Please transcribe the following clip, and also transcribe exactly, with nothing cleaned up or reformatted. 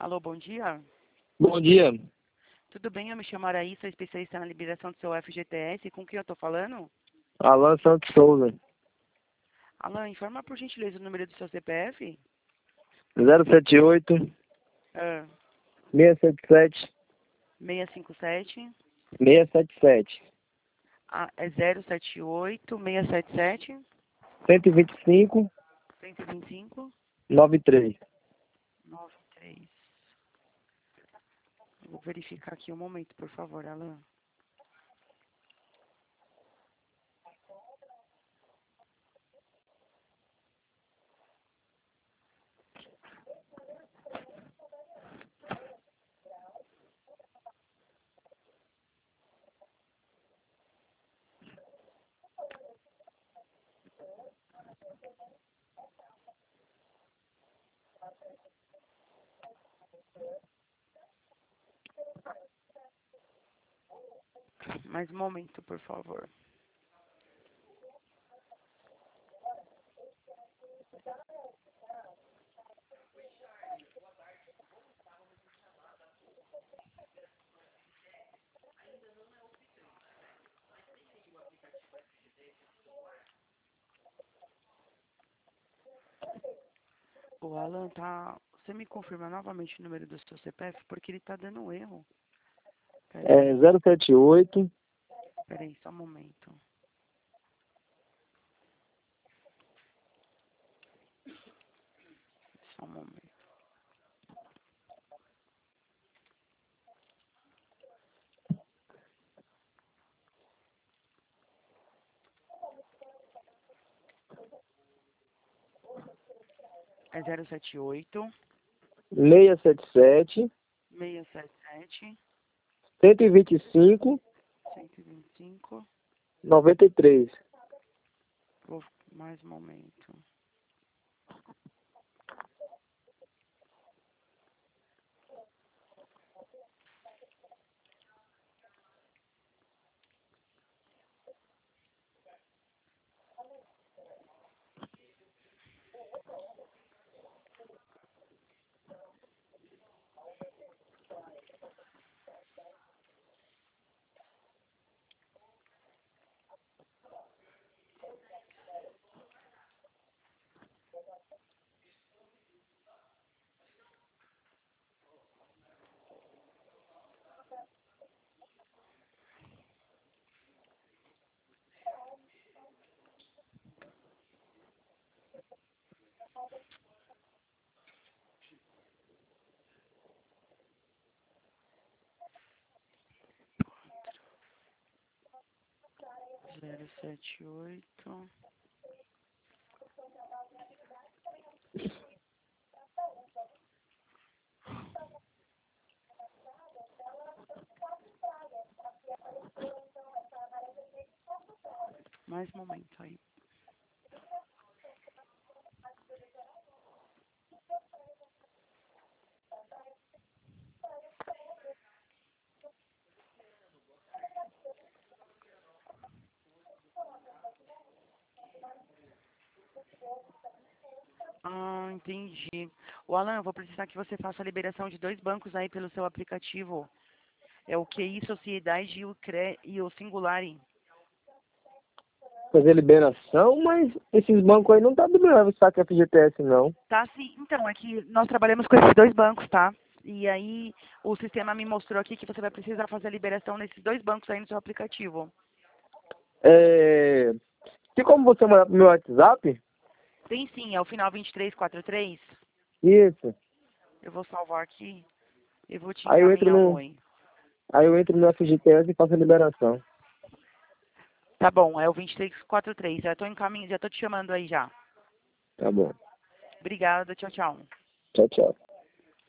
Alô, bom dia. Bom dia. Tudo bem? Eu me chamo Araí, sou especialista na liberação do seu F G T S. Com quem eu estou falando? Alan Santos Souza. Alan, informa por gentileza o número do seu C P F. zero sete oito, Ah, seis sete sete, seis cinco sete. seis sete sete. Ah, é zero sete oito, seis sete sete, cento e vinte e cinco, cento e vinte e cinco, noventa e três. noventa e três. Vou verificar aqui um momento, por favor, Alan. Mais um momento, por favor. O Alan tá... Você me confirma novamente o número do seu C P F? Porque ele tá dando um erro. Pera É aí, zero sete oito, pera aí, só um momento. Só um momento. É zero sete oito, seis sete sete, seis sete sete, cento e vinte e cinco, cento e vinte e cinco. noventa e três. Vou... Mais um momento. Zero sete oito. Mais um momento aí. Ah, entendi. O Alan, eu vou precisar que você faça a liberação de dois bancos aí pelo seu aplicativo. É o Q I Sociedade e o C R E e o Singulari. Fazer liberação, mas esses bancos aí não tá liberando o saque F G T S, não. Tá, sim. Então, é que nós trabalhamos com esses dois bancos, tá? E aí, o sistema me mostrou aqui que você vai precisar fazer a liberação nesses dois bancos aí no seu aplicativo. É... Tem como você mandar pro meu WhatsApp? Tem sim, é o final vinte e três quarenta e três. Isso. Eu vou salvar aqui e vou te Aí eu entro encaminhar um no, oi. aí eu entro no F G T S e faço a liberação. Tá bom, é o vinte e três quarenta e três. Já tô encaminhando, já tô te chamando aí já. Tá bom. Obrigada, tchau, tchau. Tchau, tchau.